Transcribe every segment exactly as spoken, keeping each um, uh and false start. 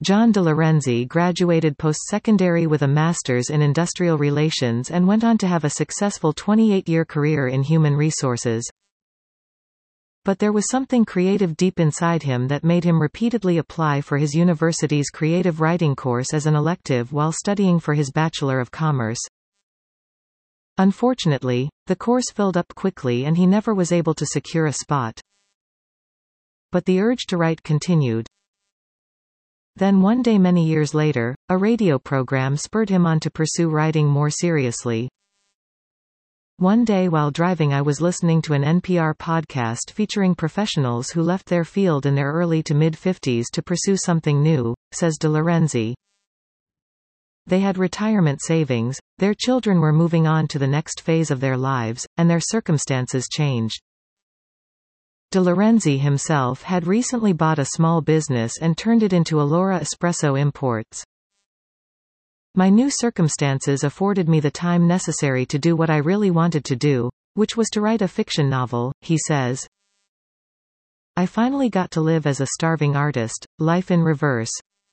John de Lorenzi graduated post-secondary with a master's in industrial relations and went on to have a successful twenty-eight-year career in human resources. But there was something creative deep inside him that made him repeatedly apply for his university's creative writing course as an elective while studying for his Bachelor of Commerce. Unfortunately, the course filled up quickly and he never was able to secure a spot. But the urge to write continued. Then one day many years later, a radio program spurred him on to pursue writing more seriously. One day while driving I was listening to an N P R podcast featuring professionals who left their field in their early to mid-fifties to pursue something new, says de Lorenzi. They had retirement savings, their children were moving on to the next phase of their lives, and their circumstances changed. De Lorenzi himself had recently bought a small business and turned it into Allura Espresso Imports. My new circumstances afforded me the time necessary to do what I really wanted to do, which was to write a fiction novel, he says. I finally got to live as a starving artist, life in reverse.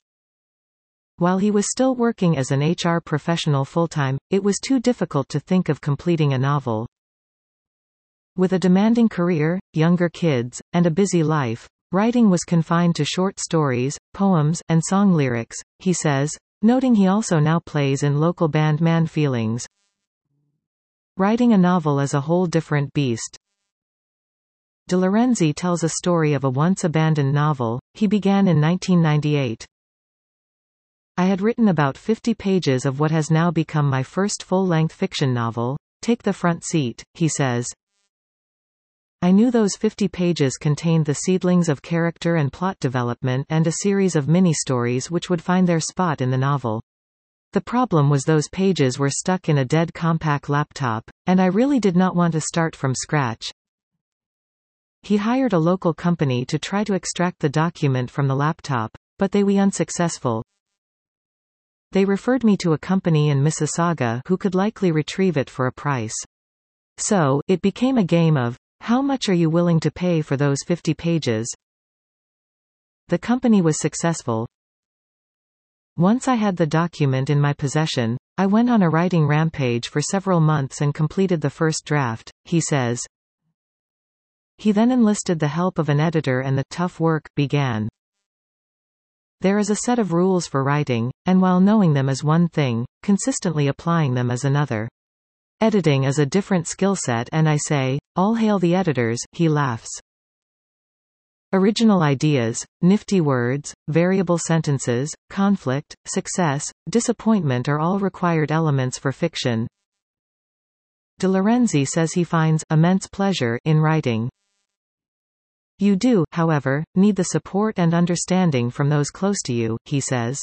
While he was still working as an H R professional full-time, it was too difficult to think of completing a novel. With a demanding career, younger kids, and a busy life, writing was confined to short stories, poems, and song lyrics, he says, noting he also now plays in local band Man Feelings. Writing a novel is a whole different beast. De Lorenzi tells a story of a once-abandoned novel he began in nineteen ninety-eight. I had written about fifty pages of what has now become my first full-length fiction novel, Take the Front Seat, he says. I knew those fifty pages contained the seedlings of character and plot development and a series of mini-stories which would find their spot in the novel. The problem was those pages were stuck in a dead Compaq laptop, and I really did not want to start from scratch. He hired a local company to try to extract the document from the laptop, but they were unsuccessful. They referred me to a company in Mississauga who could likely retrieve it for a price. So, it became a game of, how much are you willing to pay for those fifty pages? The company was successful. Once I had the document in my possession, I went on a writing rampage for several months and completed the first draft, he says. He then enlisted the help of an editor and the tough work began. There is a set of rules for writing, and while knowing them is one thing, consistently applying them is another. Editing is a different skill set and I say, all hail the editors, he laughs. Original ideas, nifty words, variable sentences, conflict, success, disappointment are all required elements for fiction. De Lorenzi says he finds immense pleasure in writing. You do, however, need the support and understanding from those close to you, he says.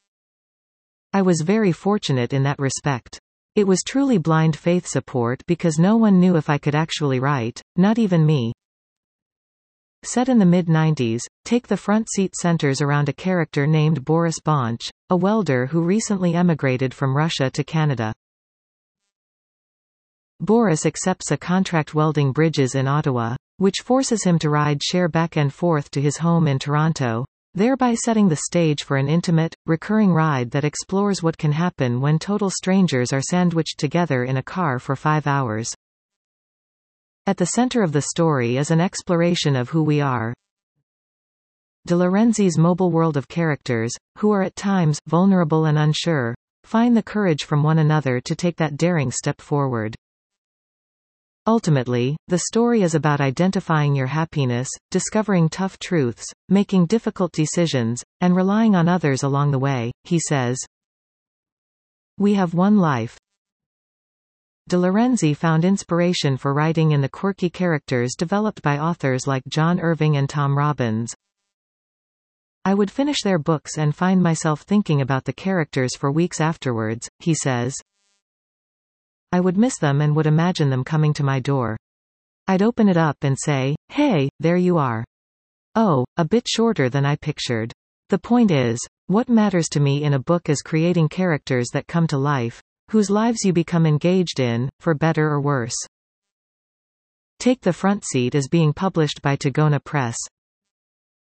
I was very fortunate in that respect. It was truly blind faith support because no one knew if I could actually write, not even me. Set in the mid nineties, Take the Front Seat centers around a character named Boris Bonch, a welder who recently emigrated from Russia to Canada. Boris accepts a contract welding bridges in Ottawa, which forces him to ride share back and forth to his home in Toronto, thereby setting the stage for an intimate, recurring ride that explores what can happen when total strangers are sandwiched together in a car for five hours. At the center of the story is an exploration of who we are. De Lorenzi's mobile world of characters, who are at times vulnerable and unsure, find the courage from one another to take that daring step forward. Ultimately, the story is about identifying your happiness, discovering tough truths, making difficult decisions, and relying on others along the way, he says. We have one life. De Lorenzi found inspiration for writing in the quirky characters developed by authors like John Irving and Tom Robbins. I would finish their books and find myself thinking about the characters for weeks afterwards, he says. I would miss them and would imagine them coming to my door. I'd open it up and say, hey, there you are. Oh, a bit shorter than I pictured. The point is, what matters to me in a book is creating characters that come to life, whose lives you become engaged in, for better or worse. Take the Front Seat is being published by Tagona Press.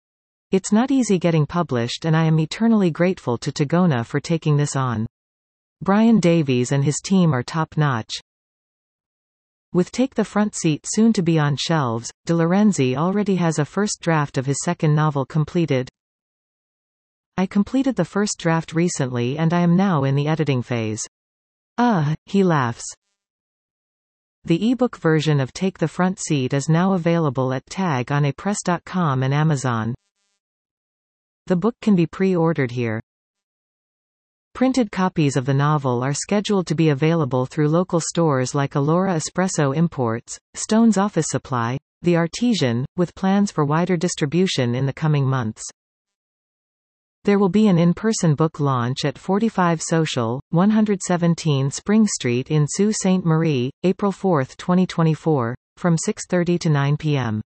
It's not easy getting published and I am eternally grateful to Tagona for taking this on. Brian Davies and his team are top-notch. With Take the Front Seat soon to be on shelves, De Lorenzi already has a first draft of his second novel completed. I completed the first draft recently and I am now in the editing phase. Uh, he laughs. The ebook version of Take the Front Seat is now available at tag on a press dot com and Amazon. The book can be pre-ordered here. Printed copies of the novel are scheduled to be available through local stores like Alora Espresso Imports, Stone's Office Supply, The Artesian, with plans for wider distribution in the coming months. There will be an in-person book launch at forty-five Social, one seventeen Spring Street in Sault Ste. Marie, April fourth twenty twenty-four, from six thirty to nine p m